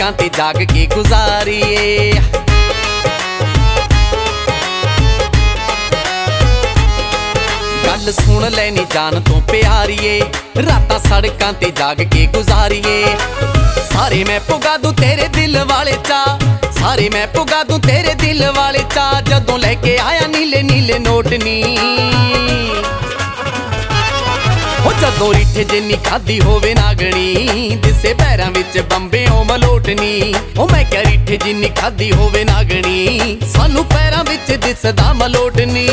सड़कां ते जाग के गुजारीए। गल सुन लैनी जान तो प्यारीए, रातां सड़कां ते जाग के गुजारीए। सारे मैं पुगा दूं तेरे दिल वाले चा, सारे मैं पुगा दूं तेरे दिल वाले चा, जदों लैके आया नीले नीले नोट नी। जदों रिठे जिन्नी खाधी होवे नागणी, दिसे पैरां विच बंबे ओ मलोटनी। ओ मैं क्या रिठे जिन्नी खाधी होवे नागणी, सानू पैरां विच दिसदा मलोटनी।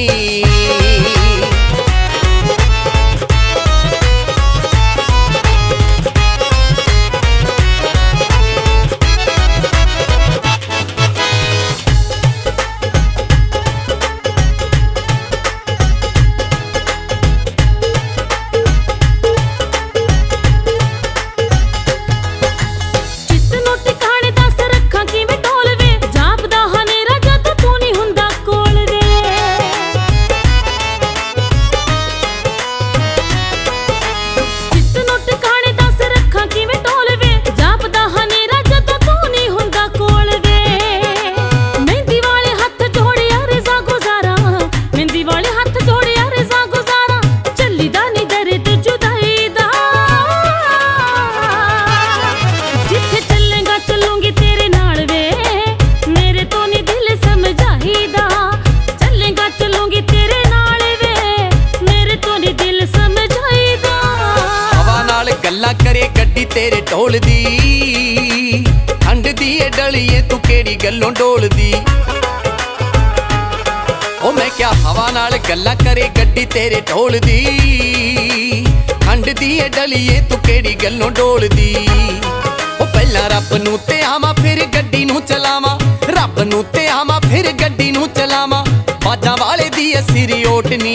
गल्लां करे गड्डी तेरे ढोल दी, ठंड दी ए डलिए तू केड़ी गल्लों डोलदी। ओ मैं क्या हवा नाल गल्लां करे गड्डी तेरे ढोल दी, ठंड दी ए डलिए तू केड़ी गल्लों डोलदी। ओ पहला रब नूं ते आवां फिर गड्डी नूं चलावां, रब नूं ते आवां फिर गड्डी नूं चलावां, बाजां वाले दी सिरी ओटनी।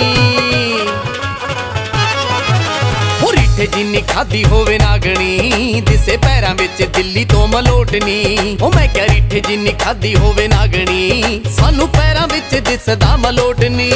रिठे जिन्नी खाधी होवे नागणी, दिसे पैरां विच दिल्ली तो मलोटनी। ओ मैं क्या रिठे जिन्नी खाधी होवे नागणी, सानू पैरां विच दिसदा मलोटनी।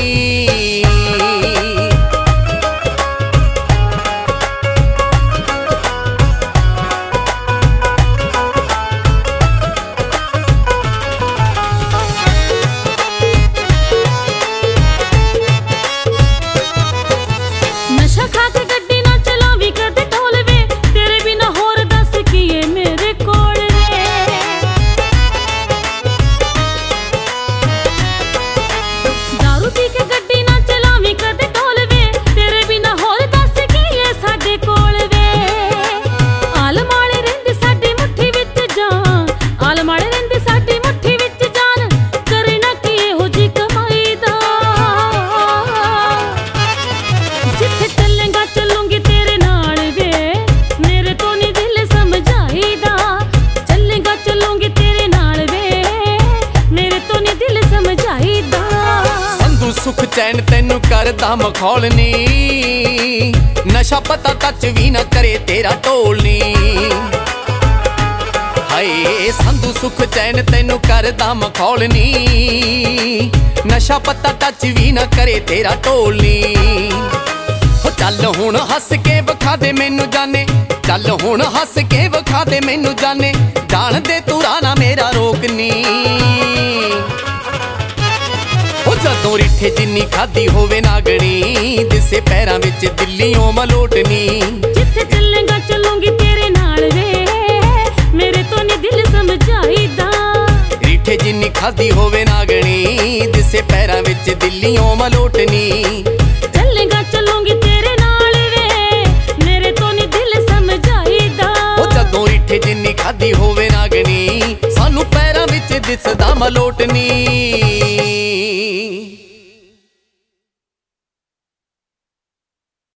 नशा खा के गड्डी ना चलावी कदे ढोल वे, तेरे बिना होर दस कीए मेरे कोल वे। दारू पी के गड्डी ना चलावी कदे ढोल वे, तेरे बिना होर दस कीए साडे कोल वे। आलम वाले रहिंदे साडी मुट्ठी विच जान, आलम वाले रहिंदे साडी मुट्ठी विच जान, करना की इहो जी कमाई दा। जिथे चलेगा चलूंगी तेरे नाल वे, मेरे तो नहीं दिल समझाईदा। चलेगा चलूंगी तेरे नाल वे, मेरे तो नहीं दिल समझाईदा। संधू सुख चैन तैनू करदा मखौलनी, नशा पता टच भी ना करे तेरा ढोलनी। हाय संधू सुख चैन तैनू करदा मखौलनी, नशा पता टच भी ना करे तेरा ढोलनी। चल हुण हस के विखा दे मैनू जाने, चल हुण हस के विखा दे मैनू जाने, जान दे तू राना मेरा रोकनी। ओ जदों रिठे जिन्नी खाधी होवे नागणी, दिसे पैरां विच दिल्लीओं मलोटनी। जिथे चलेगा चलूंगी तेरे नाल वे, मेरे तो नहीं दिल समझाईदा। रिठे जिन्नी खाधी होवे नागणी, दिसे पैरां विच दिल्लीओं मलोटनी। चलेगा चलूंगी तेरे नाल वे, मेरे तो नहीं दिल समझाईदा। ओ जदों रिठे जिन्नी खाधी होवे नागणी, सानू पैरां विच दिसदा मलोटनी।